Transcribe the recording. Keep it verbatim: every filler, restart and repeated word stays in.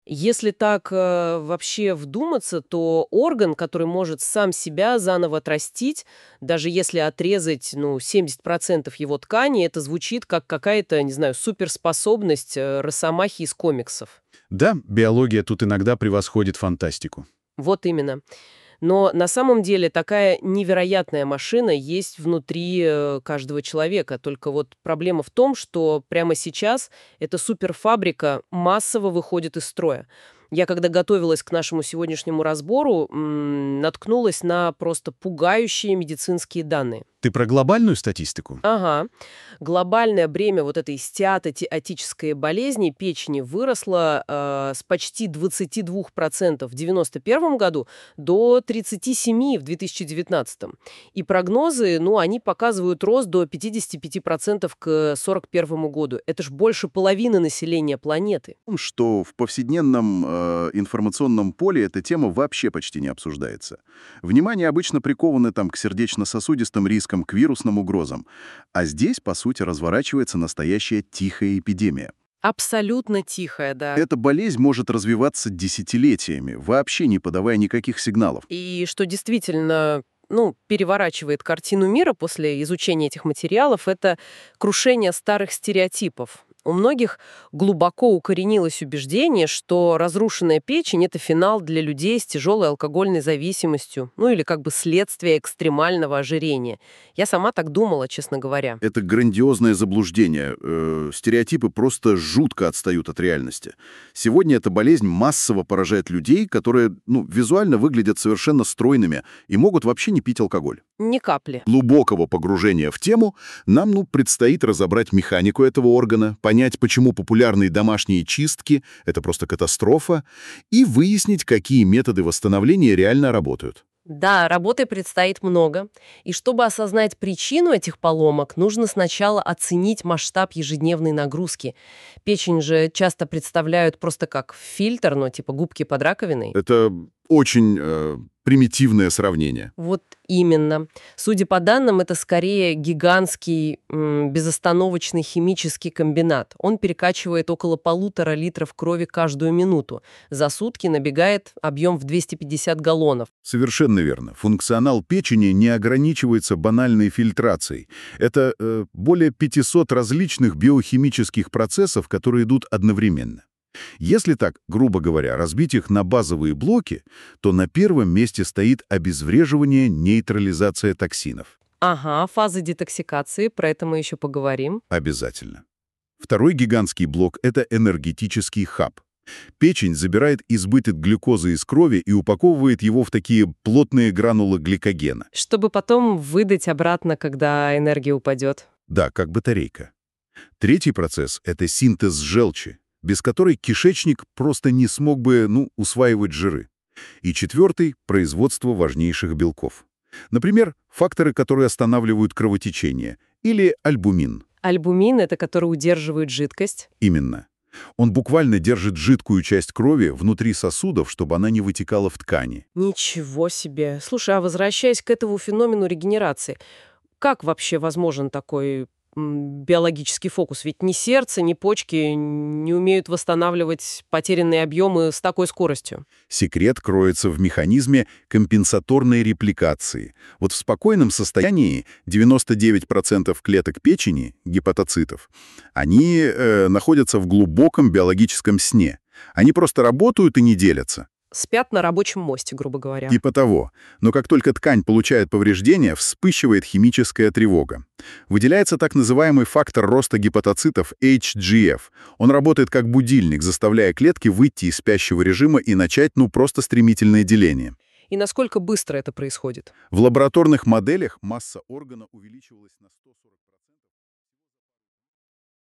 Если так э, вообще вдуматься, то орган, который может сам себя заново отрастить, даже если отрезать, ну, семьдесят процентов его ткани, это звучит как какая-то, не знаю, суперспособность э, Росомахи из комиксов. Да, биология тут иногда превосходит фантастику. Вот именно. Но на самом деле такая невероятная машина есть внутри э, каждого человека. Только вот проблема в том, что прямо сейчас эта суперфабрика массово выходит из строя. Я когда готовилась к нашему сегодняшнему разбору, м, наткнулась на просто пугающие медицинские данные. Ты про глобальную статистику? Ага. Глобальное бремя вот этой стеатотиотической болезни печени выросло э, с почти двадцати двух процентов в девяносто первом году до тридцати семи процентов в две тысячи девятнадцатом. И прогнозы, ну, они показывают рост до пятидесяти пяти процентов к сорок первому году. Это ж больше половины населения планеты. Что в повседневном э, информационном поле эта тема вообще почти не обсуждается. Внимание обычно приковано там к сердечно-сосудистым рискам, к вирусным угрозам. А здесь, по сути, разворачивается настоящая тихая эпидемия. Абсолютно тихая, да. Эта болезнь может развиваться десятилетиями, вообще не подавая никаких сигналов. И что действительно, ну, переворачивает картину мира после изучения этих материалов, это крушение старых стереотипов. У многих глубоко укоренилось убеждение, что разрушенная печень — это финал для людей с тяжелой алкогольной зависимостью, ну или как бы следствие экстремального ожирения. Я сама так думала, честно говоря. Это грандиозное заблуждение. Э, стереотипы просто жутко отстают от реальности. Сегодня эта болезнь массово поражает людей, которые, ну, визуально выглядят совершенно стройными и могут вообще не пить алкоголь. Ни капли. Глубокого погружения в тему нам, ну, предстоит разобрать механику этого органа, понять, почему популярные домашние чистки — это просто катастрофа, и выяснить, какие методы восстановления реально работают. Да, работы предстоит много. И чтобы осознать причину этих поломок, нужно сначала оценить масштаб ежедневной нагрузки. Печень же часто представляют просто как фильтр, ну, типа губки под раковиной. Это очень э, примитивное сравнение. Вот именно. Судя по данным, это скорее гигантский м, безостановочный химический комбинат. Он перекачивает около полутора литров крови каждую минуту. За сутки набегает объем в двести пятьдесят галлонов. Совершенно верно. Функционал печени не ограничивается банальной фильтрацией. Это э, более пятисот различных биохимических процессов, которые идут одновременно. Если так, грубо говоря, разбить их на базовые блоки, то на первом месте стоит обезвреживание, нейтрализация токсинов. Ага, фазы детоксикации, про это мы еще поговорим. Обязательно. Второй гигантский блок — это энергетический хаб. Печень забирает избыток глюкозы из крови и упаковывает его в такие плотные гранулы гликогена. Чтобы потом выдать обратно, когда энергия упадет. Да, как батарейка. Третий процесс — это синтез желчи, без которой кишечник просто не смог бы, ну, усваивать жиры. И четвертый — производство важнейших белков. Например, факторы, которые останавливают кровотечение, или альбумин. Альбумин — это который удерживает жидкость. Именно. Он буквально держит жидкую часть крови внутри сосудов, чтобы она не вытекала в ткани. Ничего себе. Слушай, а возвращаясь к этому феномену регенерации, как вообще возможен такой м, биологический фокус? Ведь ни сердце, ни почки не умеют восстанавливать потерянные объемы с такой скоростью. Секрет кроется в механизме компенсаторной репликации. Вот в спокойном состоянии девяносто девять процентов клеток печени, гепатоцитов, они э, находятся в глубоком биологическом сне. Они просто работают и не делятся. Спят на рабочем мосте, грубо говоря. Типа того. Но как только ткань получает повреждение, вспыхивает химическая тревога. Выделяется так называемый фактор роста гепатоцитов эйч джи эф. Он работает как будильник, заставляя клетки выйти из спящего режима и начать, ну, просто стремительное деление. И насколько быстро это происходит? В лабораторных моделях масса органа увеличивалась на сто сорок процентов.